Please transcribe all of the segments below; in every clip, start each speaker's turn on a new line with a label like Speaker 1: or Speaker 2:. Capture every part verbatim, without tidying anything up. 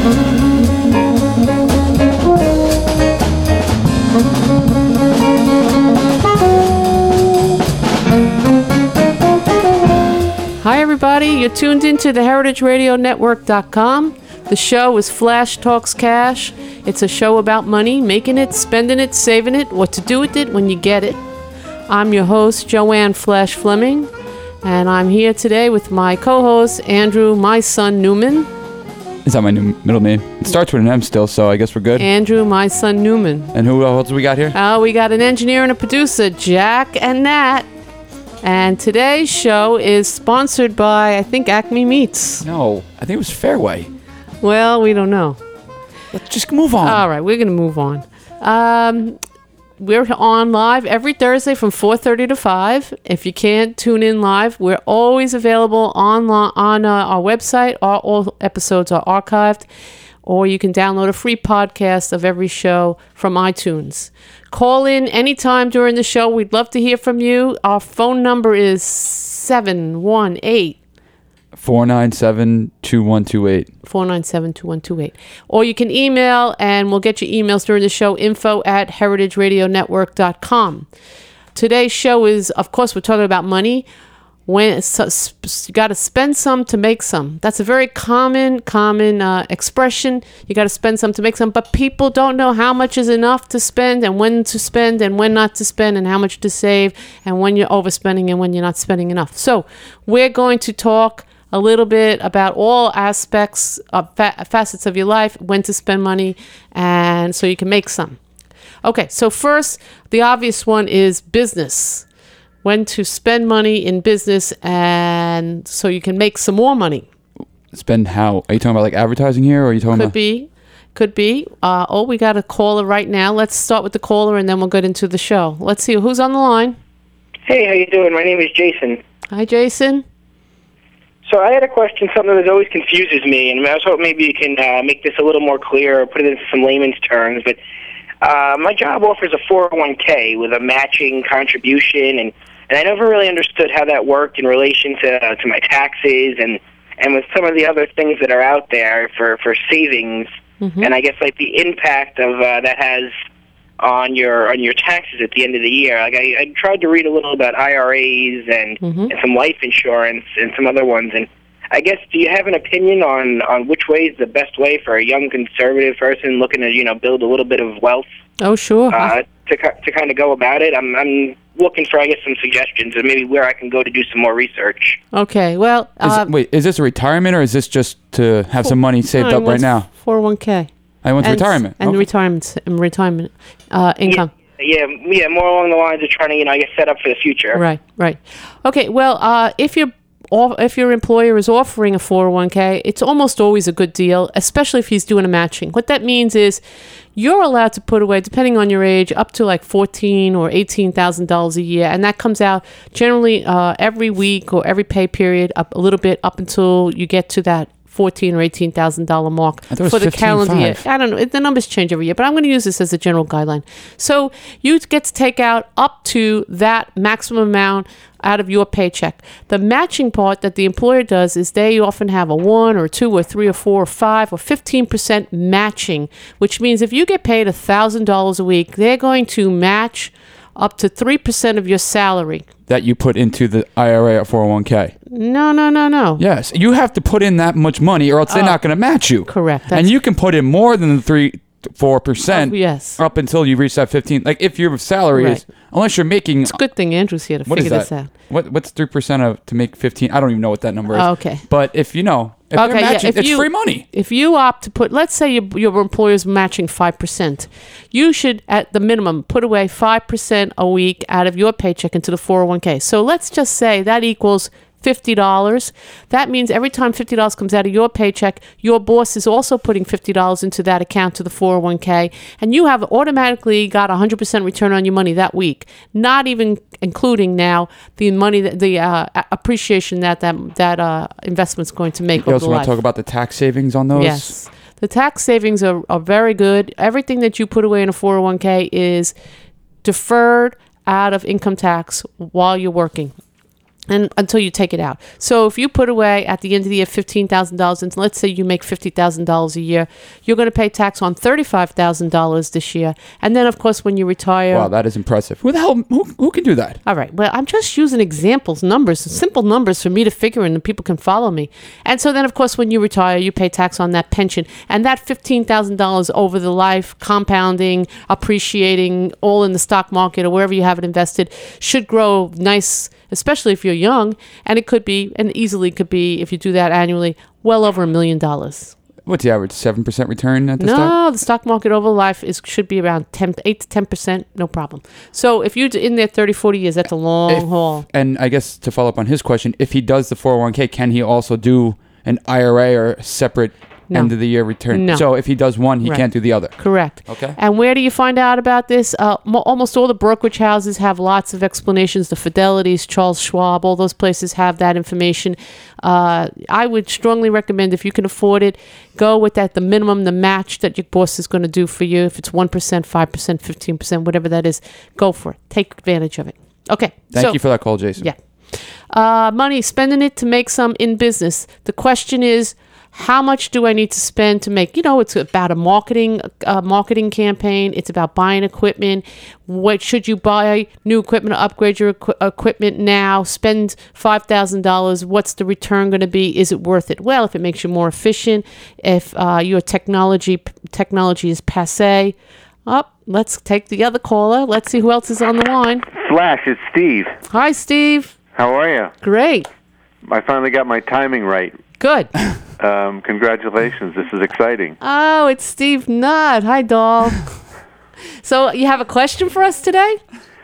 Speaker 1: Hi, everybody. You're tuned into the heritage radio network dot com. The show is Flash Talks Cash. It's a show about money, making it, spending it, saving it, what to do with it when you get it. I'm your host, Joanne Flash Fleming, and I'm here today with my co-host, Andrew, my son, Newman.
Speaker 2: Is that my new middle name? It starts with an M still, so I guess we're good.
Speaker 1: Andrew, my son, Newman.
Speaker 2: And who else we got here?
Speaker 1: Oh, uh, we got an engineer and a producer, Jack and Nat. And today's show is sponsored by, I think, Acme Meats.
Speaker 2: No, I think it was Fairway.
Speaker 1: Well, we don't know.
Speaker 2: Let's just move on.
Speaker 1: All right, we're going to move on. Um, we're on live every Thursday from four thirty to five. If you can't tune in live, we're always available on, on uh, our website. All, all episodes are archived. Or you can download a free podcast of every show from iTunes. Call in anytime during the show. We'd love to hear from you. Our phone number is seven one eight,
Speaker 2: four nine seven, two one two eight.
Speaker 1: four nine seven, two one two eight. Or you can email, and we'll get your emails during the show, info at heritage radio network dot com. Today's show is, of course, we're talking about money. When so, you got to spend some to make some. That's a very common, common uh, expression. You got to spend some to make some, but people don't know how much is enough to spend and when to spend and when not to spend and how much to save and when you're overspending and when you're not spending enough. So we're going to talk a little bit about all aspects of fa- facets of your life, when to spend money, and so you can make some. Okay, so first, the obvious one is business. When to spend money in business and so you can make some more money.
Speaker 2: Spend how? Are you talking about like advertising here or are you talking
Speaker 1: could
Speaker 2: about?
Speaker 1: Could be. Could be. Uh, oh, we got a caller right now. Let's start with the caller and then we'll get into the show. Let's see who's on the line.
Speaker 3: Hey, how you doing? My name is Jason.
Speaker 1: Hi, Jason.
Speaker 3: So I had a question, something that always confuses me, and I was hoping maybe you can uh, make this a little more clear or put it into some layman's terms. But uh, my job offers a four oh one k with a matching contribution, and And I never really understood how that worked in relation to uh, to my taxes and, and with some of the other things that are out there for, for savings. Mm-hmm. And I guess like the impact of uh, that has on your on your taxes at the end of the year. Like I, I tried to read a little about I R As and, mm-hmm. and some life insurance and some other ones. And I guess, do you have an opinion on, on which way is the best way for a young conservative person looking to, you know, build a little bit of wealth?
Speaker 1: Oh, sure.
Speaker 3: Uh, to to kind of go about it. I'm I'm looking for, I guess, some suggestions and maybe where I can go to do some more research.
Speaker 1: Okay, well...
Speaker 2: Is
Speaker 1: uh,
Speaker 2: it, wait, is this a retirement or is this just to have some money saved
Speaker 1: no,
Speaker 2: up right now?
Speaker 1: four oh one k.
Speaker 2: I went to retirement.
Speaker 1: And
Speaker 2: okay.
Speaker 1: retirement, and retirement uh, income.
Speaker 3: Yeah, yeah, yeah, more along the lines of trying to, you know, I guess, set up for the future.
Speaker 1: Right, right. Okay, well, uh, if you're if your employer is offering a four oh one k, it's almost always a good deal, especially if he's doing a matching. What that means is you're allowed to put away, depending on your age, up to like fourteen thousand dollars or eighteen thousand dollars a year. And that comes out generally uh, every week or every pay period, up a little bit up until you get to that fourteen or eighteen thousand dollar mark for the calendar year. I don't know. The numbers change every year, but I'm going to use this as a general guideline. So you get to take out up to that maximum amount out of your paycheck. The matching part that the employer does is they often have a one or two or three or four or five or fifteen percent matching, which means if you get paid one thousand dollars a week, they're going to match up to three percent of your salary.
Speaker 2: That you put into the I R A or four oh one k.
Speaker 1: No, no, no, no.
Speaker 2: Yes. You have to put in that much money or else oh, they're not going to match you.
Speaker 1: Correct.
Speaker 2: That's and you can put in more than the three, four percent
Speaker 1: oh, yes.
Speaker 2: up until you reach that fifteen. Like if your salary right. is, unless you're making.
Speaker 1: It's a good thing Andrew's here to figure this out.
Speaker 2: What, what's three percent of to make fifteen? I don't even know what that number is.
Speaker 1: Oh, okay.
Speaker 2: But if you know, if
Speaker 1: okay,
Speaker 2: they're matching,
Speaker 1: yeah, if
Speaker 2: it's
Speaker 1: you,
Speaker 2: free money.
Speaker 1: If you opt to put, let's say your, your employer's matching five percent, you should, at the minimum, put away five percent a week out of your paycheck into the four oh one k. So let's just say that equals fifty dollars. That means every time fifty dollars comes out of your paycheck, your boss is also putting fifty dollars into that account to the four oh one k, and you have automatically got a one hundred percent return on your money that week, not even including now the money, that, the uh, appreciation that that, that uh, investment's going to make
Speaker 2: You
Speaker 1: over
Speaker 2: also
Speaker 1: the
Speaker 2: want
Speaker 1: life.
Speaker 2: to talk about the tax savings on those?
Speaker 1: Yes. The tax savings are, are very good. Everything that you put away in a four oh one k is deferred out of income tax while you're working. and until you take it out. So if you put away at the end of the year fifteen thousand dollars, and let's say you make fifty thousand dollars a year, you're going to pay tax on thirty-five thousand dollars this year. And then, of course, when you retire...
Speaker 2: Wow, that is impressive. Who the hell, who, who can do that?
Speaker 1: All right. Well, I'm just using examples, numbers, simple numbers for me to figure in and people can follow me. And so then, of course, when you retire, you pay tax on that pension. And that fifteen thousand dollars over the life, compounding, appreciating, all in the stock market or wherever you have it invested, should grow nice, especially if you're young. And it could be, and easily could be, if you do that annually, well over a million dollars.
Speaker 2: What's the average? seven percent return at the
Speaker 1: no,
Speaker 2: stock?
Speaker 1: No, the stock market over life is should be around ten, eight to ten percent, no problem. So if you're in there thirty, forty years, that's a long
Speaker 2: If-
Speaker 1: haul.
Speaker 2: And I guess to follow up on his question, if he does the four oh one k, can he also do an I R A or a separate
Speaker 1: No.
Speaker 2: end of the year return?
Speaker 1: No.
Speaker 2: So if he does one, he
Speaker 1: Right.
Speaker 2: can't do the other.
Speaker 1: Correct.
Speaker 2: Okay.
Speaker 1: And where do you find out about this? Uh, mo- almost all the brokerage houses have lots of explanations. The Fidelities, Charles Schwab, all those places have that information. Uh, I would strongly recommend, if you can afford it, go with that, the minimum, the match that your boss is going to do for you. If it's one percent, five percent, fifteen percent, whatever that is, go for it. Take advantage of it. Okay.
Speaker 2: Thank
Speaker 1: so,
Speaker 2: you for that call, Jason.
Speaker 1: Yeah. Uh, money, spending it to make some in business. The question is, how much do I need to spend to make, you know, it's about a marketing uh, marketing campaign. It's about buying equipment. What should you buy new equipment or upgrade your equi- equipment now? Spend five thousand dollars. What's the return going to be? Is it worth it? Well, if it makes you more efficient, if uh, your technology technology is passé. Oh, let's take the other caller. Let's see who else is on the line.
Speaker 4: Flash, it's Steve.
Speaker 1: Hi, Steve.
Speaker 4: How are you?
Speaker 1: Great.
Speaker 4: I finally got my timing right.
Speaker 1: Good.
Speaker 4: Um, congratulations. This is exciting.
Speaker 1: Oh, it's Steve Nutt. Hi, doll. So you have a question for us today?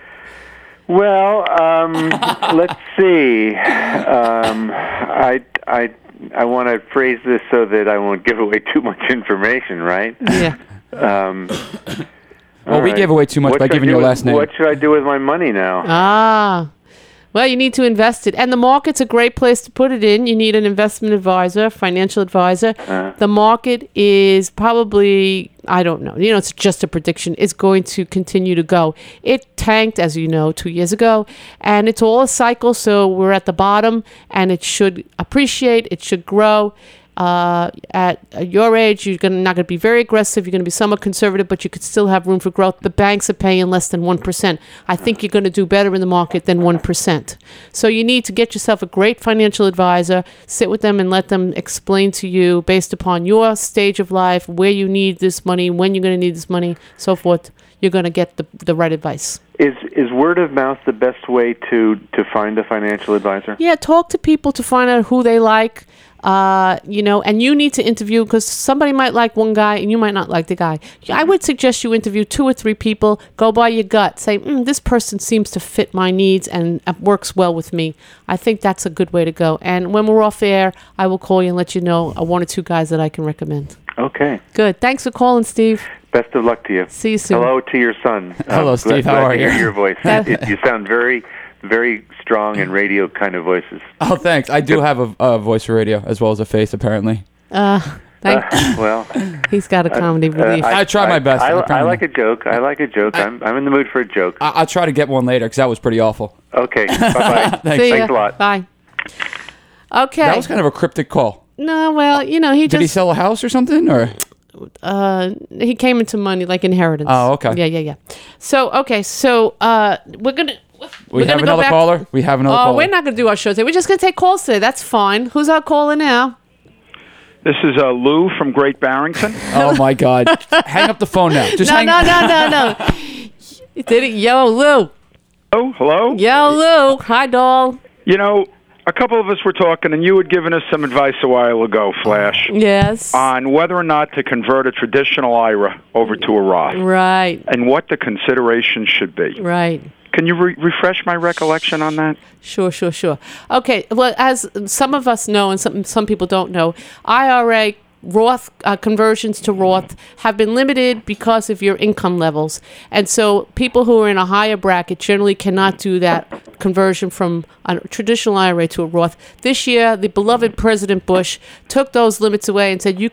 Speaker 4: Well, um, let's see. Um, I, I, I want to phrase this so that I won't give away too much information, right?
Speaker 1: Yeah.
Speaker 4: Um,
Speaker 2: Well,
Speaker 4: all
Speaker 2: we
Speaker 4: right.
Speaker 2: gave away too much
Speaker 4: What
Speaker 2: by
Speaker 4: should I
Speaker 2: giving
Speaker 4: do
Speaker 2: your
Speaker 4: with-
Speaker 2: last name.
Speaker 4: What should I do with my money now?
Speaker 1: Ah. Well, you need to invest it. And the market's a great place to put it in. You need an investment advisor, financial advisor.
Speaker 4: Uh.
Speaker 1: The market is probably, I don't know, you know, it's just a prediction. It's going to continue to go. It tanked, as you know, two years ago. And it's all a cycle. So we're at the bottom and it should appreciate. It should grow. Uh, at your age, you're gonna, not going to be very aggressive. You're going to be somewhat conservative, but you could still have room for growth. The banks are paying less than one percent. I think you're going to do better in the market than one percent. So you need to get yourself a great financial advisor, sit with them and let them explain to you based upon your stage of life, where you need this money, when you're going to need this money, so forth. You're going to get the, the right advice.
Speaker 4: Is is word of mouth the best way to, to find a financial advisor?
Speaker 1: Yeah, talk to people to find out who they like. Uh, you know, and you need to interview because somebody might like one guy and you might not like the guy. I would suggest you interview two or three people, go by your gut, say, mm, this person seems to fit my needs and uh, works well with me. I think that's a good way to go. And when we're off air, I will call you and let you know uh, one or two guys that I can recommend.
Speaker 4: Okay.
Speaker 1: Good. Thanks for calling, Steve.
Speaker 4: Best of luck to you.
Speaker 1: See you soon.
Speaker 4: Hello to your son.
Speaker 2: Hello,
Speaker 4: Um,
Speaker 2: Steve.
Speaker 4: glad-
Speaker 2: How
Speaker 4: glad
Speaker 2: are
Speaker 4: to
Speaker 2: you?
Speaker 4: hear your voice. It- you sound very, very strong and radio kind of voices.
Speaker 2: Oh, thanks. I do have a, a voice for radio as well as a face, apparently.
Speaker 1: Uh, thank,
Speaker 4: Uh, well,
Speaker 1: he's got a comedy relief.
Speaker 2: I try my best.
Speaker 4: I,
Speaker 2: I
Speaker 4: I,
Speaker 2: promise.
Speaker 4: like a joke. I like a joke. I'm I'm in the mood for a joke.
Speaker 2: I- I'll try to get one later because that was pretty awful.
Speaker 4: Okay. Bye bye.
Speaker 2: Thanks.
Speaker 1: See
Speaker 4: Thanks
Speaker 1: ya.
Speaker 4: a lot.
Speaker 1: Bye. Okay.
Speaker 2: That was kind of a cryptic call.
Speaker 1: no, well, you know, he
Speaker 2: Did he
Speaker 1: just
Speaker 2: sell a house or something? Or
Speaker 1: uh he came into money like inheritance.
Speaker 2: Oh, okay.
Speaker 1: Yeah, yeah, yeah. So okay, so uh we're gonna
Speaker 2: we
Speaker 1: we're
Speaker 2: have
Speaker 1: gonna go
Speaker 2: another
Speaker 1: back-
Speaker 2: caller. We have another
Speaker 1: Oh,
Speaker 2: caller.
Speaker 1: we're not gonna do our show today. We're just gonna take calls today. That's fine. Who's our caller now?
Speaker 5: This is uh, Lou from Great Barrington.
Speaker 2: Oh my God! Hang up the phone now. Just
Speaker 1: no,
Speaker 2: hang.
Speaker 1: no, no, no, no. You did it, yo, Lou.
Speaker 5: Oh, hello?
Speaker 1: Yo, Lou. Hi, doll.
Speaker 5: You know, a couple of us were talking, and you had given us some advice a while ago, Flash,
Speaker 1: Yes.
Speaker 5: on whether or not to convert a traditional I R A over to a Roth
Speaker 1: Right.
Speaker 5: and what the consideration should be.
Speaker 1: Right.
Speaker 5: Can you re- refresh my recollection on that?
Speaker 1: Sure, sure, sure. Okay, well, as some of us know and some some people don't know, I R A Roth uh, conversions to Roth have been limited because of your income levels. And so people who are in a higher bracket generally cannot do that conversion from a traditional I R A to a Roth. This year, the beloved President Bush took those limits away and said you could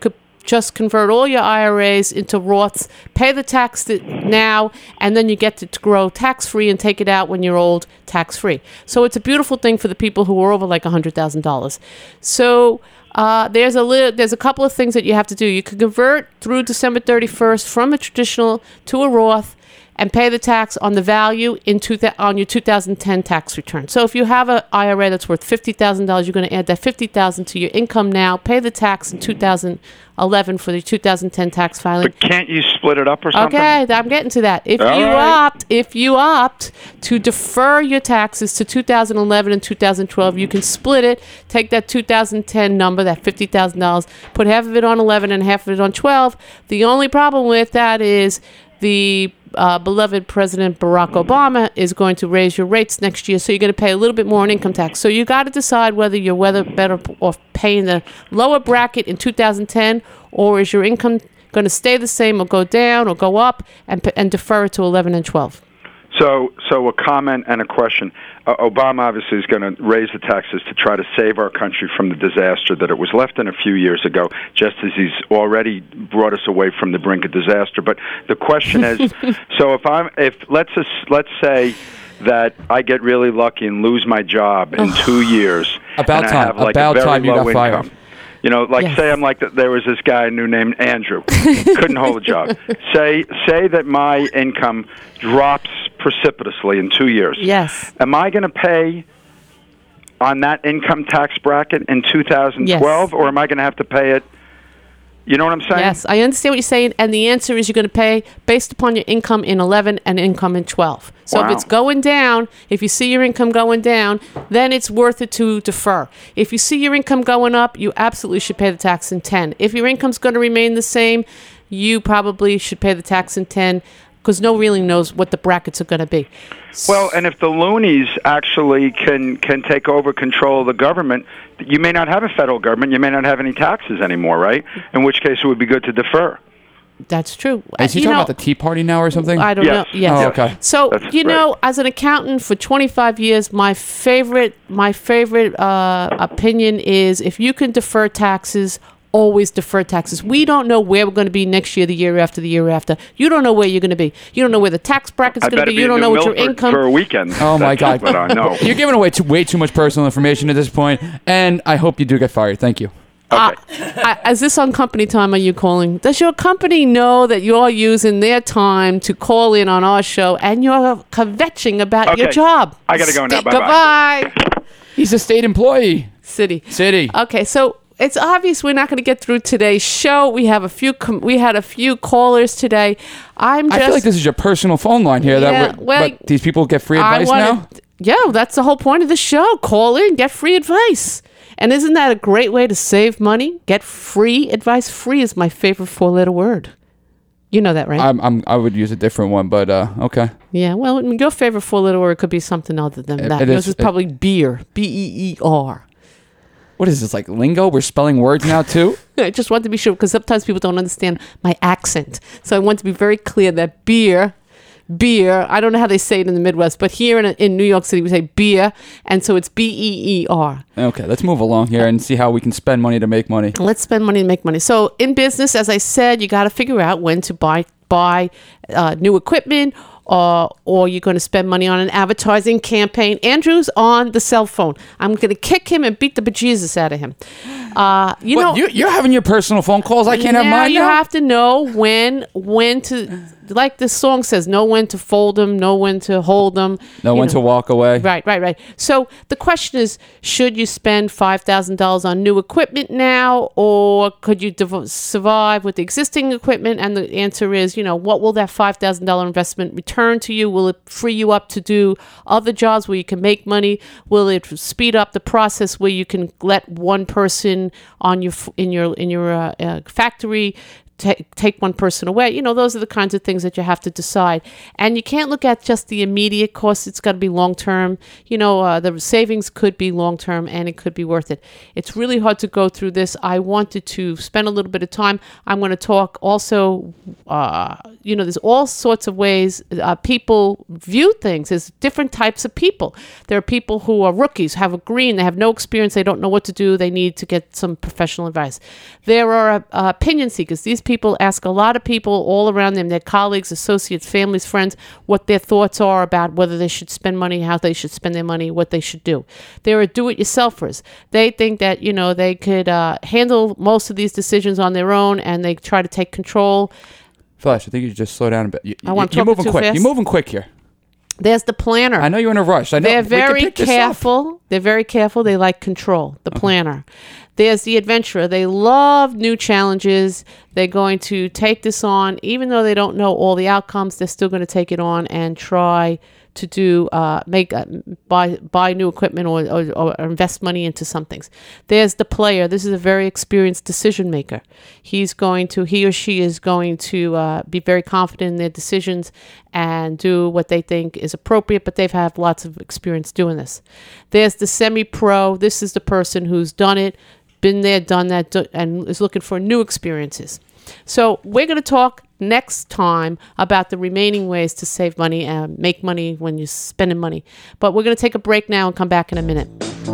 Speaker 1: just convert all your I R As into Roths, pay the tax th- now, and then you get to, to grow tax-free and take it out when you're old tax-free. So it's a beautiful thing for the people who are over like one hundred thousand dollars. So uh, there's a li- there's a couple of things that you have to do. You can convert through December thirty-first from a traditional to a Roth and pay the tax on the value in two th- on your two thousand ten tax return. So if you have an I R A that's worth fifty thousand dollars, you're going to add that fifty thousand dollars to your income now, pay the tax in two thousand eleven for the two thousand ten tax filing.
Speaker 5: But can't you split it up or something?
Speaker 1: Okay, I'm getting to that. If
Speaker 5: All
Speaker 1: you
Speaker 5: right.
Speaker 1: opt, if you opt to defer your taxes to two thousand eleven and two thousand twelve, you can split it. Take that two thousand ten number, that fifty thousand dollars, put half of it on eleven and half of it on twelve. The only problem with that is the uh, beloved President Barack Obama is going to raise your rates next year, so you're going to pay a little bit more in income tax. So you got to decide whether you're whether better off paying the lower bracket in two thousand ten, or is your income going to stay the same or go down or go up, and p- and defer it to eleven and twelve.
Speaker 5: So, so a comment and a question. Uh, Obama obviously is going to raise the taxes to try to save our country from the disaster that it was left in a few years ago, just as he's already brought us away from the brink of disaster. But the question is, so if I'm, if let's just, let's say that I get really lucky and lose my job in two years,
Speaker 2: About
Speaker 5: and I
Speaker 2: time.
Speaker 5: have like
Speaker 2: About
Speaker 5: a very
Speaker 2: time you
Speaker 5: low
Speaker 2: got fired.
Speaker 5: income. You know, like
Speaker 1: Yes.
Speaker 5: say I'm like, the, there was this guy I knew named Andrew, couldn't hold a job. Say say that my income drops precipitously in two years.
Speaker 1: Yes.
Speaker 5: Am I going to pay on that income tax bracket in two thousand twelve,
Speaker 1: Yes.
Speaker 5: or am I going to have to pay it? You know what I'm saying?
Speaker 1: Yes, I understand what you're saying, and the answer is you're going to pay based upon your income in eleven and income in twelve. So
Speaker 5: Wow.
Speaker 1: if it's going down, if you see your income going down, then it's worth it to defer. If you see your income going up, you absolutely should pay the tax in ten. If your income's going to remain the same, you probably should pay the tax in ten, because no one really knows what the brackets are going to be.
Speaker 5: Well, and if the loonies actually can can take over control of the government, you may not have a federal government. You may not have any taxes anymore, right? In which case, it would be good to defer.
Speaker 1: That's true.
Speaker 2: Is he
Speaker 1: You
Speaker 2: talking
Speaker 1: know,
Speaker 2: about the Tea Party now or something?
Speaker 1: I don't
Speaker 5: Yes.
Speaker 1: know. Yes.
Speaker 2: Oh, okay.
Speaker 1: So
Speaker 5: That's
Speaker 1: you know,
Speaker 5: right.
Speaker 1: as an accountant for twenty-five years, my favorite, my favorite uh, opinion is if you can defer taxes, always defer taxes. We don't know where we're going to be next year, the year after, the year after. You don't know where you're going to be. You don't know where the tax bracket's
Speaker 5: I
Speaker 1: going to
Speaker 5: better
Speaker 1: be.
Speaker 5: be
Speaker 1: You
Speaker 5: in
Speaker 1: don't
Speaker 5: New
Speaker 1: know what your
Speaker 5: Milford
Speaker 1: income.
Speaker 5: for a weekend.
Speaker 2: Oh my
Speaker 5: That's
Speaker 2: God!
Speaker 5: what I know.
Speaker 2: You're giving away too, way too much personal information at this point, and I hope you do get fired. Thank you.
Speaker 1: Uh, I, is this on company time? Are you calling? Does your company know that you're using their time to call in on our show and you're kvetching about your
Speaker 5: Okay.
Speaker 1: job?
Speaker 5: I gotta go now.
Speaker 1: Sta-
Speaker 5: Bye-bye.
Speaker 1: Goodbye.
Speaker 2: He's a state employee.
Speaker 1: City.
Speaker 2: City.
Speaker 1: Okay, so it's obvious we're not going to get through today's show. We have a few. Com- we had a few callers today. I'm just.
Speaker 2: I feel like this is your personal phone line here.
Speaker 1: Yeah,
Speaker 2: that we're,
Speaker 1: well,
Speaker 2: but these people get free
Speaker 1: I
Speaker 2: advice
Speaker 1: wanna-
Speaker 2: now.
Speaker 1: Yeah, that's the whole point of the show. Call in, get free advice. And isn't that a great way to save money? Get free advice. Free is my favorite four-letter word. You know that, right?
Speaker 2: I'm, I'm I would use a different one, but uh, okay.
Speaker 1: yeah. Well, your favorite four-letter word could be something other than
Speaker 2: It-
Speaker 1: that.
Speaker 2: it
Speaker 1: Yours
Speaker 2: is-
Speaker 1: is
Speaker 2: it-
Speaker 1: probably beer. B E E R.
Speaker 2: What is this, like lingo? We're spelling words now too.
Speaker 1: I just want to be sure because sometimes people don't understand my accent. So I want to be very clear that beer, beer, I don't know how they say it in the Midwest, but here in, in New York City we say beer, and so it's B E E R.
Speaker 2: Okay, let's move along here and see how we can spend money to make money.
Speaker 1: Let's spend money to make money. So in business, as I said, you got to figure out when to buy buy uh, new equipment, uh, or you're going to spend money on an advertising campaign. Andrew's on the cell phone. I'm going to kick him and beat the bejesus out of him. Uh, you
Speaker 2: What,
Speaker 1: know,
Speaker 2: you, you're having your personal phone calls. I can't have
Speaker 1: now
Speaker 2: mine
Speaker 1: you
Speaker 2: now.
Speaker 1: have to know when when to, like the song says, know when to fold them, know when to hold them.
Speaker 2: know
Speaker 1: you
Speaker 2: when
Speaker 1: know.
Speaker 2: to walk away.
Speaker 1: Right, right, right. So the question is, should you spend five thousand dollars on new equipment now, or could you dev- survive with the existing equipment? And the answer is, you know, what will that five thousand dollars investment return to you? Will it free you up to do other jobs where you can make money? Will it speed up the process where you can let one person on your f- in your in your uh, uh, factory take take one person away. You know, those are the kinds of things that you have to decide. And you can't look at just the immediate cost. It's got to be long term. You know, uh, the savings could be long term, and it could be worth it. It's really hard to go through this. I wanted to spend a little bit of time. I'm going to talk also. Uh, you know, there's all sorts of ways uh, people view things. There's different types of people. There are people who are rookies, have a green, they have no experience, they don't know what to do. They need to get some professional advice. There are uh, opinion seekers. These people ask a lot of people all around them, their colleagues, associates, families, friends, what their thoughts are about whether they should spend money, how they should spend their money, what they should do. There are do-it-yourselfers. They think that, you know, they could uh, handle most of these decisions on their own, and they try to take control.
Speaker 2: Flash, I think you should just slow down a bit. You,
Speaker 1: I want
Speaker 2: you're moving
Speaker 1: too
Speaker 2: quick.
Speaker 1: fast.
Speaker 2: You're moving quick here.
Speaker 1: There's the planner.
Speaker 2: I know you're in a rush. I know
Speaker 1: They're
Speaker 2: we can
Speaker 1: very
Speaker 2: pick this up.
Speaker 1: careful. They're very careful. They like control. The
Speaker 2: Okay.
Speaker 1: planner. There's the adventurer. They love new challenges. They're going to take this on, even though they don't know all the outcomes. They're still going to take it on and try to do uh, make uh, buy buy new equipment or, or, or invest money into some things. There's the player. This is a very experienced decision maker. He's going to he or she is going to uh, be very confident in their decisions and do what they think is appropriate, but they've had lots of experience doing this. There's the semi-pro. This is the person who's done it, been there, done that, do, and is looking for new experiences. So we're going to talk next time about the remaining ways to save money and make money when you're spending money. But we're going to take a break now and come back in a minute.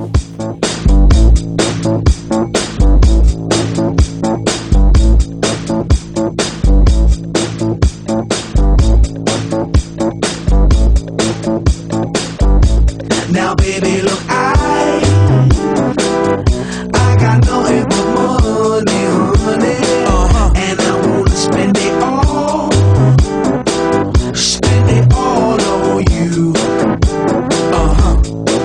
Speaker 6: Now, baby, look, I, I got nothing but money, honey, uh-huh. And I wanna spend it all, spend it all on you, uh-huh.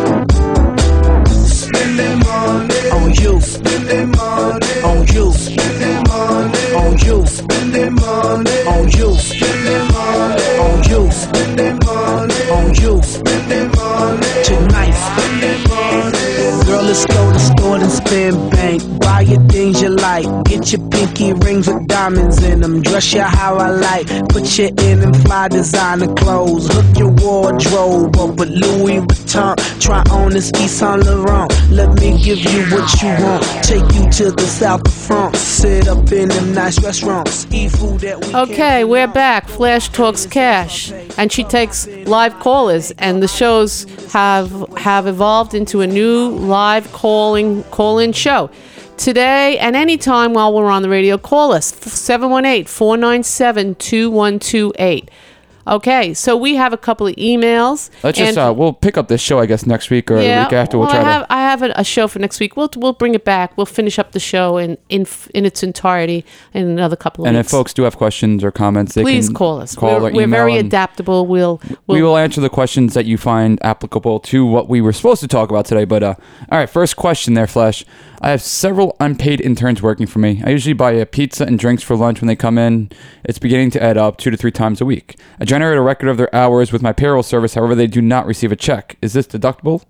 Speaker 6: Spending money on you, spending money on you, spending money on you, spending money on you, spending money on you, spending money on you, spending money tonight, spending money. Girl, let's go to the store and spend bank. Buy your things you like. Get your pinky rings with diamonds in them. Dress you how I like. Put you in them fly designer clothes. Hook your wardrobe up with Louis Vuitton. Try on this Yves Saint Laurent. Let me give you what you want. Take you to the south of France. Sit up in them nice restaurants. Eat food that we
Speaker 1: Okay, we're back. Flash Talks Cash, and she takes live callers, and the shows have have evolved into a new live calling call-in show. Today and anytime while we're on the radio, call us seven one eight, four nine seven, two one two eight. Okay, so we have a couple of emails.
Speaker 2: Let's just, uh, we'll pick up this show, I guess, next week or
Speaker 1: yeah,
Speaker 2: the week after. We'll
Speaker 1: well,
Speaker 2: try
Speaker 1: I have,
Speaker 2: to.
Speaker 1: I have a, a show for next week. We'll we'll bring it back. We'll finish up the show in in, in its entirety in another couple of
Speaker 2: And
Speaker 1: weeks.
Speaker 2: if folks do have questions or comments, they
Speaker 1: Please
Speaker 2: can
Speaker 1: call us.
Speaker 2: Call
Speaker 1: we're
Speaker 2: or
Speaker 1: we're
Speaker 2: email
Speaker 1: very
Speaker 2: and
Speaker 1: adaptable. We'll, we'll
Speaker 2: we will answer the questions that you find applicable to what we were supposed to talk about today. But uh, all right, first question there, Flash. I have several unpaid interns working for me. I usually buy a pizza and drinks for lunch when they come in. It's beginning to add up two to three times a week. I generate a record of their hours with my payroll service. However, they do not receive a check. Is this deductible?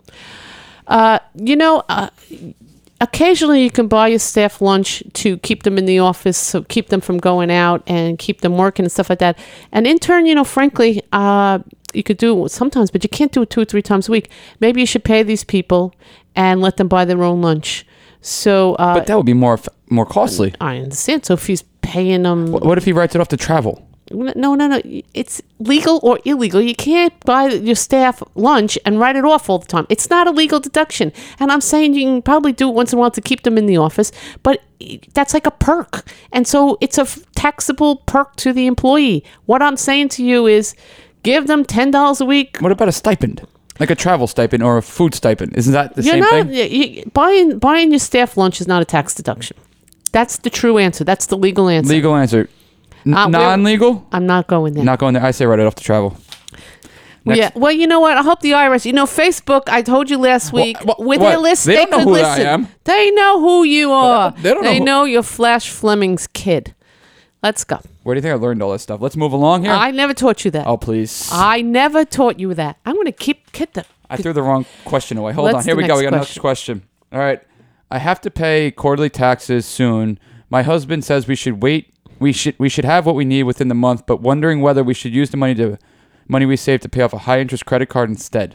Speaker 1: Uh, you know, uh, occasionally you can buy your staff lunch to keep them in the office, so keep them from going out and keep them working and stuff like that. An intern, you know, frankly, uh, you could do it sometimes, but you can't do it two or three times a week. Maybe you should pay these people and let them buy their own lunch. So, uh,
Speaker 2: But that would be more f- more costly.
Speaker 1: I understand. So if he's paying them,
Speaker 2: Wh- What if he writes it off to travel?
Speaker 1: no, no, no, it's legal or illegal. You can't buy your staff lunch and write it off all the time. It's not a legal deduction. And I'm saying you can probably do it once in a while to keep them in the office, but that's like a perk. And so it's a f- taxable perk to the employee. What I'm saying to you is give them ten dollars a week.
Speaker 2: What about a stipend? Like a travel stipend or a food stipend? Isn't that the
Speaker 1: You're
Speaker 2: same
Speaker 1: not,
Speaker 2: thing?
Speaker 1: you, you- buying, buying your staff lunch is not a tax deduction. That's the true answer. That's the legal answer.
Speaker 2: Legal answer. N-
Speaker 1: Uh, we're-
Speaker 2: non-legal?
Speaker 1: I'm not going there.
Speaker 2: Not going there. I say write it off to travel.
Speaker 1: Well,
Speaker 2: Next.
Speaker 1: yeah. Well, you know what? I hope the I R S. You know, Facebook. I told you last
Speaker 2: Well,
Speaker 1: week
Speaker 2: wha-
Speaker 1: with
Speaker 2: what?
Speaker 1: their list,
Speaker 2: They
Speaker 1: they,
Speaker 2: don't know
Speaker 1: could
Speaker 2: who I
Speaker 1: listen.
Speaker 2: am.
Speaker 1: They know who you are.
Speaker 2: They don't know
Speaker 1: They
Speaker 2: who-
Speaker 1: know you're Flash Fleming's kid. Let's go.
Speaker 2: Where do you think I learned all this stuff? Let's move along here.
Speaker 1: I never taught you that.
Speaker 2: oh, please.
Speaker 1: I never taught you that. I'm going to keep kid the.
Speaker 2: I threw the wrong question away. Hold
Speaker 1: What's
Speaker 2: on. Here
Speaker 1: the
Speaker 2: we go.
Speaker 1: next
Speaker 2: We got another question. All right. I have to pay quarterly taxes soon. My husband says we should wait We should we should have what we need within the month, but wondering whether we should use the money to money we save to pay off a high interest credit card instead.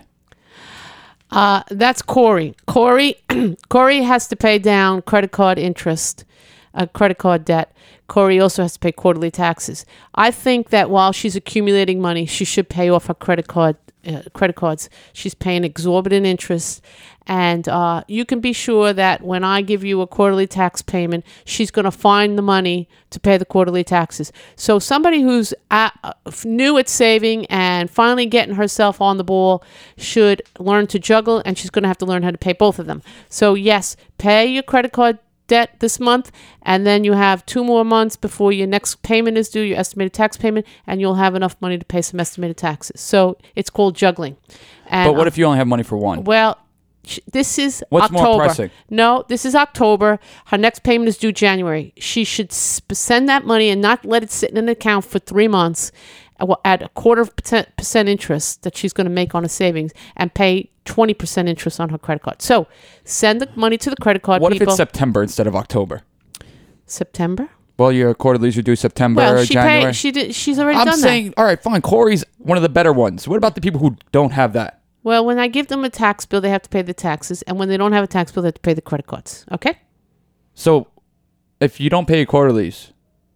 Speaker 1: Uh, that's Corey. Corey, Corey has to pay down credit card interest, uh, credit card debt. Corey also has to pay quarterly taxes. I think that while she's accumulating money, she should pay off her credit card uh, credit cards. She's paying exorbitant interest, and uh, you can be sure that when I give you a quarterly tax payment, she's going to find the money to pay the quarterly taxes. So somebody who's at, uh, new at saving and finally getting herself on the ball should learn to juggle, and she's going to have to learn how to pay both of them. So yes, pay your credit card debt this month, and then you have two more months before your next payment is due, your estimated tax payment, and you'll have enough money to pay some estimated taxes. So it's called juggling. And,
Speaker 2: But what
Speaker 1: uh,
Speaker 2: if you only have money for one?
Speaker 1: well, sh- this is
Speaker 2: What's
Speaker 1: October.
Speaker 2: more pressing?
Speaker 1: No, this is October. Her next payment is due January. She should sp- send that money and not let it sit in an account for three months at a quarter of percent, percent interest that she's going to make on her savings and pay twenty percent interest on her credit card. So send the money to the credit card
Speaker 2: What
Speaker 1: people.
Speaker 2: if it's September instead of October?
Speaker 1: September?
Speaker 2: Well, your quarterlies are due September,
Speaker 1: Well, she
Speaker 2: January.
Speaker 1: paid. She did. She's already
Speaker 2: I'm
Speaker 1: done
Speaker 2: saying,
Speaker 1: that.
Speaker 2: all right, fine. Corey's one of the better ones. What about the people who don't have that?
Speaker 1: Well, when I give them a tax bill, they have to pay the taxes, and when they don't have a tax bill, they have to pay the credit cards. Okay.
Speaker 2: So, if you don't pay your quarterlies,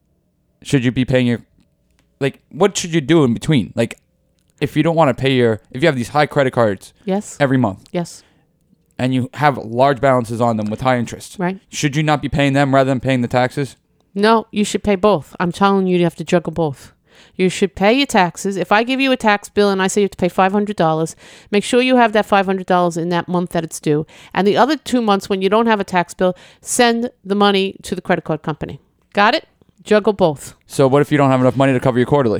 Speaker 2: should you be paying your, like, what should you do in between? Like, if you don't want to pay your, if you have these high credit cards
Speaker 1: Yes.
Speaker 2: every month
Speaker 1: Yes.
Speaker 2: and you have large balances on them with high interest,
Speaker 1: Right.
Speaker 2: should you not be paying them rather than paying the taxes?
Speaker 1: No, you should pay both. I'm telling you, you have to juggle both. You should pay your taxes. If I give you a tax bill and I say you have to pay five hundred dollars, make sure you have that five hundred dollars in that month that it's due. And the other two months when you don't have a tax bill, send the money to the credit card company. Got it? Juggle both.
Speaker 2: So, what if you don't have enough money to cover your quarterly?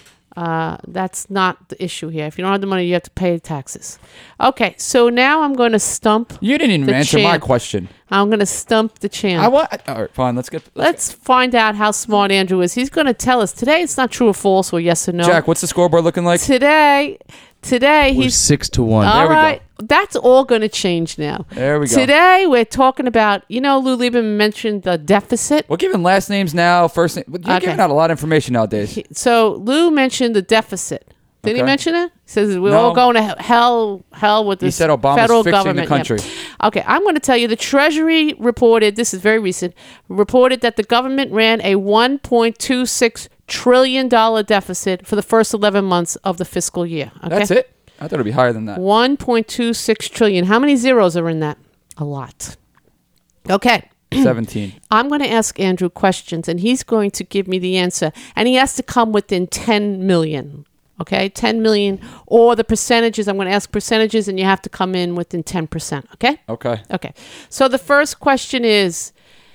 Speaker 1: Uh, that's not the issue here. If you don't have the money, you have to pay taxes. Okay, so now I'm going to stump.
Speaker 2: You didn't even
Speaker 1: The
Speaker 2: answer my
Speaker 1: champ.
Speaker 2: question.
Speaker 1: I'm going to stump the champ.
Speaker 2: I want. All right, fine. Let's get. Let's
Speaker 1: Let's find out how smart Andrew is. He's going to tell us today. It's not true or false or yes or no.
Speaker 2: get, Jack, what's the scoreboard looking like?
Speaker 1: Today, today
Speaker 7: We're
Speaker 1: he's
Speaker 7: six to one.
Speaker 1: all
Speaker 2: There we go.
Speaker 1: right. That's all going to change now.
Speaker 2: There we go.
Speaker 1: Today we're talking about. You know, Lou Lieberman mentioned the deficit.
Speaker 2: We're giving last names now, first name. You're
Speaker 1: Okay.
Speaker 2: giving out a lot of information nowadays.
Speaker 1: So Lou mentioned the deficit. Did he
Speaker 2: Okay.
Speaker 1: mention it? He says we're
Speaker 2: No.
Speaker 1: all going to he- hell, hell with
Speaker 2: He
Speaker 1: this
Speaker 2: said Obama's
Speaker 1: federal
Speaker 2: fixing the
Speaker 1: government.
Speaker 2: country.
Speaker 1: Yeah. Okay, I'm going to tell you the Treasury reported. This is very recent. Reported that the government ran a one point two six trillion dollar deficit for the first eleven months of the fiscal year. Okay?
Speaker 2: That's it? I thought it would be higher than that.
Speaker 1: one point two six trillion. How many zeros are in that? A lot. Okay.
Speaker 2: seventeen.
Speaker 1: I'm going to ask Andrew questions, and he's going to give me the answer. And he has to come within ten million. Okay, ten million, or the percentages. I'm going to ask percentages, and you have to come in within ten percent. Okay?
Speaker 2: Okay.
Speaker 1: Okay. So the first question is,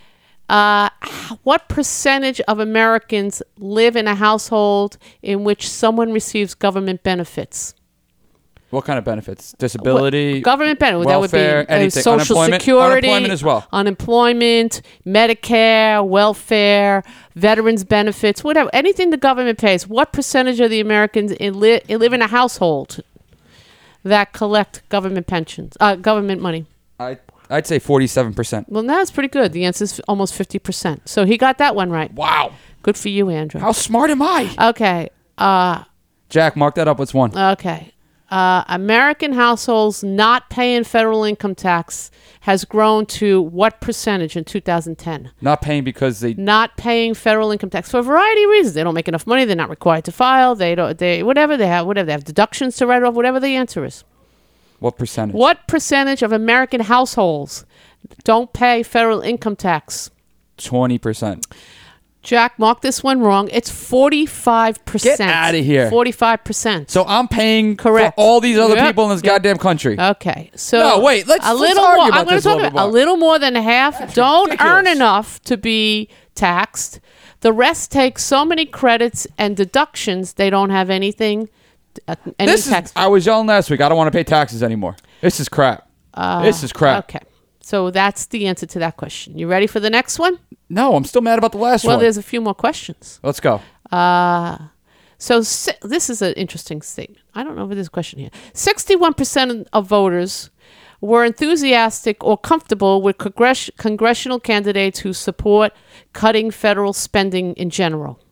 Speaker 1: uh, what percentage of Americans live in a household in which someone receives government benefits?
Speaker 2: What kind of benefits? Disability,
Speaker 1: What- government benefit. That would be
Speaker 2: welfare,
Speaker 1: uh,
Speaker 2: anything.
Speaker 1: Social
Speaker 2: Unemployment?
Speaker 1: Security,
Speaker 2: Unemployment as well.
Speaker 1: Unemployment, Medicare, welfare, veterans benefits, whatever. Anything the government pays. What percentage of the Americans in li- live in a household that collect government pensions, uh, government money?
Speaker 2: I, I'd say forty-seven percent.
Speaker 1: Well, that's pretty good. The answer is almost fifty percent. So he got that one right.
Speaker 2: Wow.
Speaker 1: Good for you, Andrew.
Speaker 2: How smart am I?
Speaker 1: Okay. Uh,
Speaker 2: Jack, mark that up. What's one?
Speaker 1: Okay. Uh, American households not paying federal income tax has grown to what percentage in two thousand ten?
Speaker 2: Not paying because they.
Speaker 1: Not paying federal income tax for a variety of reasons. They don't make enough money. They're not required to file. They don't. They whatever they have. Whatever they have deductions to write off. Whatever the answer is.
Speaker 2: What percentage?
Speaker 1: What percentage of American households don't pay federal income tax?
Speaker 2: twenty percent.
Speaker 1: Jack, mark this one wrong. It's forty-five percent.
Speaker 2: Get outta here.
Speaker 1: forty-five percent.
Speaker 2: So I'm paying
Speaker 1: Correct.
Speaker 2: for all these other
Speaker 1: Yep.
Speaker 2: people in this
Speaker 1: Yep.
Speaker 2: goddamn country.
Speaker 1: Okay, so
Speaker 2: No, wait, let's-
Speaker 1: a
Speaker 2: let's
Speaker 1: little
Speaker 2: argue
Speaker 1: more.
Speaker 2: about
Speaker 1: I'm going
Speaker 2: this
Speaker 1: to
Speaker 2: a
Speaker 1: talk
Speaker 2: little
Speaker 1: about a
Speaker 2: bit more.
Speaker 1: little more than half.
Speaker 2: That's
Speaker 1: Don't
Speaker 2: ridiculous.
Speaker 1: earn enough to be taxed. The rest take so many credits and deductions they don't have anything. Uh, any
Speaker 2: This
Speaker 1: tax.
Speaker 2: is. I was yelling last week. I don't want to pay taxes anymore. This is crap.
Speaker 1: Uh,
Speaker 2: this is crap.
Speaker 1: Okay, so that's the answer to that question. You ready for the next one?
Speaker 2: No, I'm still mad about the last
Speaker 1: Well,
Speaker 2: one.
Speaker 1: there's a few more questions.
Speaker 2: Let's go.
Speaker 1: Uh, so si- this is an interesting statement. I don't know if there's a question here. sixty-one percent of voters were enthusiastic or comfortable with congress- congressional candidates who support cutting federal spending in general.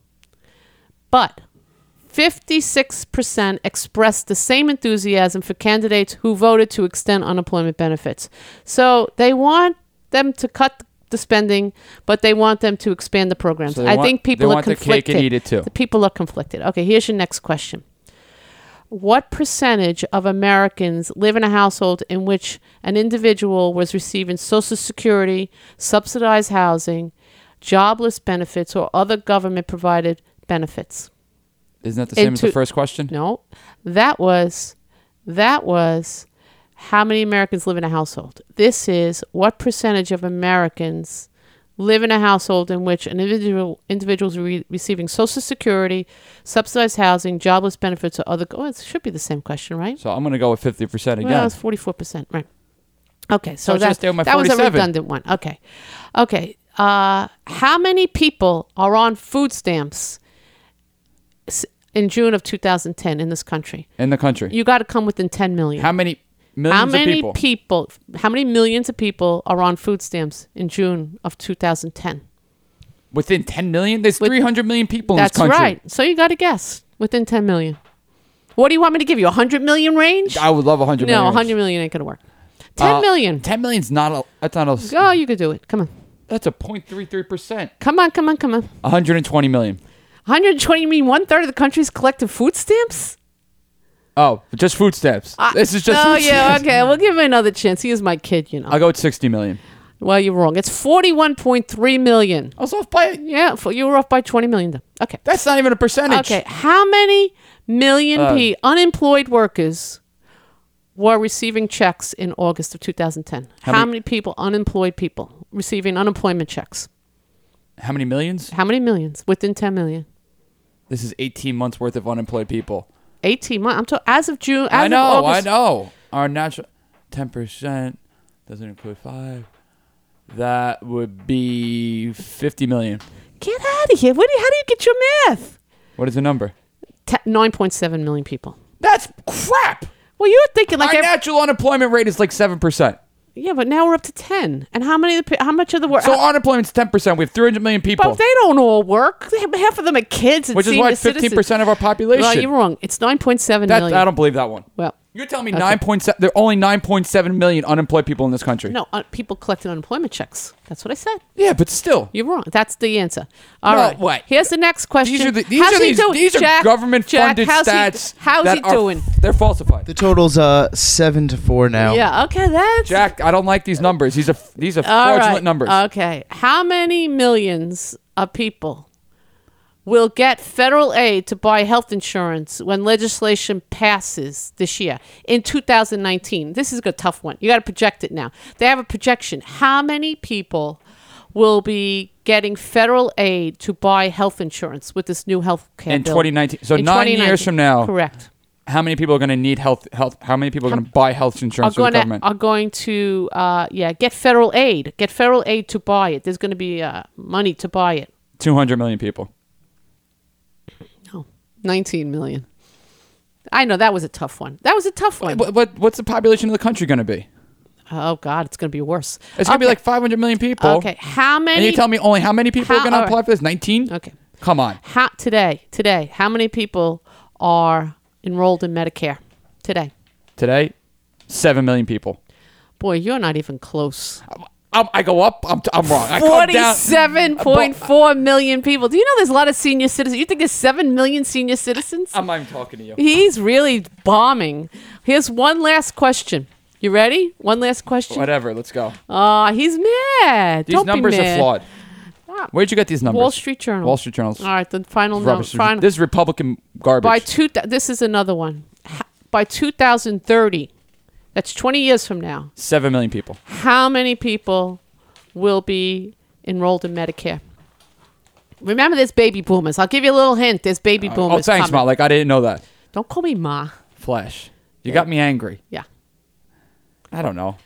Speaker 1: But fifty-six percent expressed the same enthusiasm for candidates who voted to extend unemployment benefits. So they want them to cut the spending, but they want them to expand the programs.
Speaker 2: So they
Speaker 1: I
Speaker 2: want-
Speaker 1: think people
Speaker 2: they
Speaker 1: are
Speaker 2: want the
Speaker 1: conflicted.
Speaker 2: cake and eat it too.
Speaker 1: The people are conflicted. Okay, here's your next question. What percentage of Americans live in a household in which an individual was receiving Social Security, subsidized housing, jobless benefits, or other government-provided benefits?
Speaker 2: Isn't that the same as the
Speaker 1: Into-
Speaker 2: first question?
Speaker 1: No, that was that was how many Americans live in a household. This is what percentage of Americans live in a household in which an individual individuals are re- receiving Social Security, subsidized housing, jobless benefits, or other. Oh, it should be the same question, right?
Speaker 2: So I'm going to go with fifty percent again.
Speaker 1: Well, it's forty-four percent, right? Okay, so,
Speaker 2: So
Speaker 1: that,
Speaker 2: just stay with my
Speaker 1: that was a
Speaker 2: forty-seven.
Speaker 1: redundant one. Okay, okay. Uh, how many people are on food stamps s- in June of two thousand ten in this country?
Speaker 2: In the country.
Speaker 1: You got to come within ten million.
Speaker 2: How many millions
Speaker 1: How many
Speaker 2: of people?
Speaker 1: how many millions of people are on food stamps in June of two thousand ten?
Speaker 2: Within ten million? There's
Speaker 1: With-
Speaker 2: three hundred million people in
Speaker 1: That's
Speaker 2: this country.
Speaker 1: right. So you got to guess within ten million. What do you want me to give you? A hundred million range?
Speaker 2: I would love one hundred
Speaker 1: no,
Speaker 2: million.
Speaker 1: a hundred million ain't gonna work. Ten
Speaker 2: Uh,
Speaker 1: million.
Speaker 2: ten million's not a, that's not a,
Speaker 1: Oh, you could do it. Come on.
Speaker 2: that's a zero point three three percent.
Speaker 1: Come on, come on, come on.
Speaker 2: one hundred twenty million.
Speaker 1: one hundred twenty, you mean one third of the country's collecting food stamps?
Speaker 2: Oh, just food stamps. this is just
Speaker 1: Oh,
Speaker 2: food
Speaker 1: yeah,
Speaker 2: stamps.
Speaker 1: okay. We'll give him another chance. He is my kid, you know.
Speaker 2: I'll go with sixty million.
Speaker 1: Well, you're wrong. It's forty-one point three million.
Speaker 2: I was off by,
Speaker 1: Yeah, f- you were off by twenty million. Though. Okay.
Speaker 2: that's not even a percentage.
Speaker 1: Okay. How many million
Speaker 2: Uh,
Speaker 1: pe- unemployed workers were receiving checks in August of two thousand ten? How,
Speaker 2: How many-
Speaker 1: many people, unemployed people, receiving unemployment checks?
Speaker 2: How many millions?
Speaker 1: How many millions? Within ten million.
Speaker 2: This is eighteen months worth of unemployed people.
Speaker 1: eighteen months. I'm talking as of June. As
Speaker 2: I know,
Speaker 1: of
Speaker 2: I
Speaker 1: August.
Speaker 2: know. Our natural ten percent doesn't include five. That would be fifty million.
Speaker 1: Get out of here. What do you, how do you get your math?
Speaker 2: What is the number?
Speaker 1: Te- nine point seven million people.
Speaker 2: That's crap.
Speaker 1: Well, you're thinking like
Speaker 2: Our
Speaker 1: ev-
Speaker 2: natural unemployment rate is like seven percent.
Speaker 1: yeah, but now we're up to ten. And how many? Of the, pe- how much of the work?
Speaker 2: So unemployment's ten percent. We have three hundred million people,
Speaker 1: but they don't all work. They have- Half of them are kids and
Speaker 2: which is
Speaker 1: senior
Speaker 2: what fifteen
Speaker 1: citizens.
Speaker 2: percent of our population.
Speaker 1: Well, you're wrong. It's nine point seven
Speaker 2: That,
Speaker 1: million.
Speaker 2: I don't believe that one.
Speaker 1: Well,
Speaker 2: You're telling me
Speaker 1: Okay.
Speaker 2: nine point seven? There are only nine point seven million unemployed people in this country.
Speaker 1: no, uh, people collecting unemployment checks. That's what I said.
Speaker 2: Yeah, but still.
Speaker 1: You're wrong. That's the answer. All
Speaker 2: No,
Speaker 1: right.
Speaker 2: what?
Speaker 1: Here's the next question.
Speaker 2: These are the, these
Speaker 1: How's
Speaker 2: are
Speaker 1: he
Speaker 2: these,
Speaker 1: doing?
Speaker 2: these are
Speaker 1: Jack,
Speaker 2: government funded
Speaker 1: Jack, how's
Speaker 2: stats.
Speaker 1: He, how's
Speaker 2: that
Speaker 1: he
Speaker 2: are-
Speaker 1: doing?
Speaker 2: They're falsified.
Speaker 7: The total's uh seven to four now.
Speaker 1: Yeah. Okay. That's
Speaker 2: Jack, I don't like these numbers. These are these are
Speaker 1: all
Speaker 2: fraudulent
Speaker 1: right.
Speaker 2: numbers.
Speaker 1: Okay. How many millions of people will get federal aid to buy health insurance when legislation passes this year in two thousand nineteen? This is a tough one. You got to project it now. They have a projection. How many people will be getting federal aid to buy health insurance with this new health care
Speaker 2: in
Speaker 1: bill?
Speaker 2: twenty nineteen. So
Speaker 1: In
Speaker 2: nine
Speaker 1: twenty nineteen.
Speaker 2: years from now,
Speaker 1: Correct.
Speaker 2: how many people are going to need health health? How many people are going to buy health
Speaker 1: Are
Speaker 2: insurance from
Speaker 1: going,
Speaker 2: the
Speaker 1: to,
Speaker 2: government?
Speaker 1: are going to uh, yeah get federal aid. Get federal aid to buy it. There's going to be uh, money to buy it.
Speaker 2: Two hundred million people.
Speaker 1: No, nineteen million. I know that was a tough one. That was a tough one.
Speaker 2: What, what what's the population of the country going to be?
Speaker 1: Oh God, it's going to be worse.
Speaker 2: It's going to be
Speaker 1: Okay.
Speaker 2: like five hundred million people.
Speaker 1: Okay, how many?
Speaker 2: And you tell me only how many people
Speaker 1: How-
Speaker 2: are going to
Speaker 1: all
Speaker 2: apply
Speaker 1: right.
Speaker 2: for this? nineteen?
Speaker 1: Okay.
Speaker 2: Come on.
Speaker 1: How today? Today, how many people are enrolled in Medicare today?
Speaker 2: Today, seven million people.
Speaker 1: Boy, you're not even close.
Speaker 2: I'm, I go up. I'm, I'm wrong. I come down.
Speaker 1: Forty-seven point four million people. Do you know there's a lot of senior citizens? You think there's seven million senior citizens?
Speaker 2: I'm not even talking to you.
Speaker 1: He's really bombing. Here's one last question. You ready? One last question.
Speaker 2: Whatever. Let's go.
Speaker 1: Oh, he's mad.
Speaker 2: These
Speaker 1: Don't
Speaker 2: numbers
Speaker 1: be
Speaker 2: are
Speaker 1: mad.
Speaker 2: flawed.
Speaker 1: Ah,
Speaker 2: Where'd you get these numbers?
Speaker 1: Wall Street Journal.
Speaker 2: Wall Street Journal's
Speaker 1: All right, the final note.
Speaker 2: rubbish.
Speaker 1: Final.
Speaker 2: This is Republican garbage.
Speaker 1: By two, th- this is another one. Ha- By two thousand thirty, that's twenty years from now.
Speaker 2: Seven million people.
Speaker 1: How many people will be enrolled in Medicare? Remember, there's baby boomers. I'll give you a little hint. There's baby boomers.
Speaker 2: Oh, thanks,
Speaker 1: coming.
Speaker 2: Ma. Like I didn't know that.
Speaker 1: Don't call me Ma.
Speaker 2: Flash. You got me angry.
Speaker 1: Yeah.
Speaker 2: I don't know.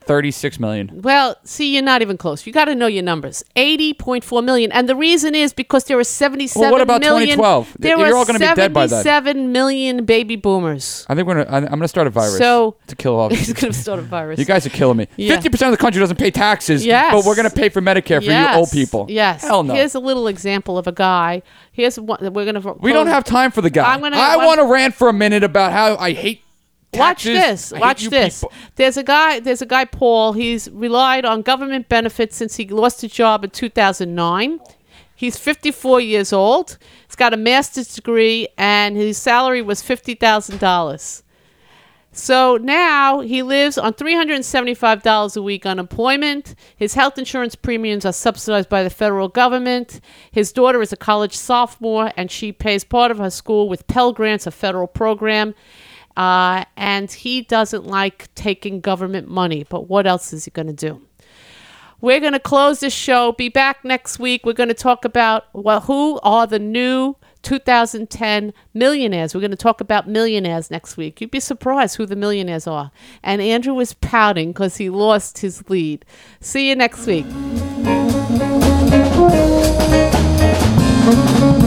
Speaker 2: thirty-six million.
Speaker 1: Well, see, you're not even close. You got to know your numbers. eighty point four million. And the reason is because there were seventy-seven
Speaker 2: Well, what about
Speaker 1: million
Speaker 2: twenty twelve?
Speaker 1: There
Speaker 2: You're
Speaker 1: were
Speaker 2: all gonna be dead by then.
Speaker 1: seventy-seven million baby boomers.
Speaker 2: I think we're gonna. I'm gonna start a virus
Speaker 1: So-
Speaker 2: to kill all.
Speaker 1: He's going to start a virus.
Speaker 2: You guys are killing me.
Speaker 1: Yeah.
Speaker 2: Fifty percent of the country doesn't pay taxes.
Speaker 1: Yes.
Speaker 2: But we're gonna pay for Medicare for
Speaker 1: Yes.
Speaker 2: you old people.
Speaker 1: Yes.
Speaker 2: Hell no.
Speaker 1: Here's a little example of a guy. Here's one. We're going to.
Speaker 2: we don't have time for the guy.
Speaker 1: I'm gonna-
Speaker 2: I
Speaker 1: I'm-
Speaker 2: want to rant for a minute about how I hate.
Speaker 1: Watch
Speaker 2: taxes.
Speaker 1: this.
Speaker 2: I hate
Speaker 1: Watch
Speaker 2: you
Speaker 1: this.
Speaker 2: people.
Speaker 1: There's a guy. There's a guy, Paul. He's relied on government benefits since he lost his job in two thousand nine. He's fifty-four years old. He's got a master's degree, and his salary was fifty thousand dollars. So now he lives on three hundred seventy-five dollars a week unemployment. His health insurance premiums are subsidized by the federal government. His daughter is a college sophomore, and she pays part of her school with Pell Grants, a federal program. Uh, and he doesn't like taking government money. But what else is he going to do? We're going to close this show. Be back next week. We're going to talk about, well, who are the new two thousand ten millionaires. We're going to talk about millionaires next week. You'd be surprised who the millionaires are. And Andrew is pouting because he lost his lead. See you next week.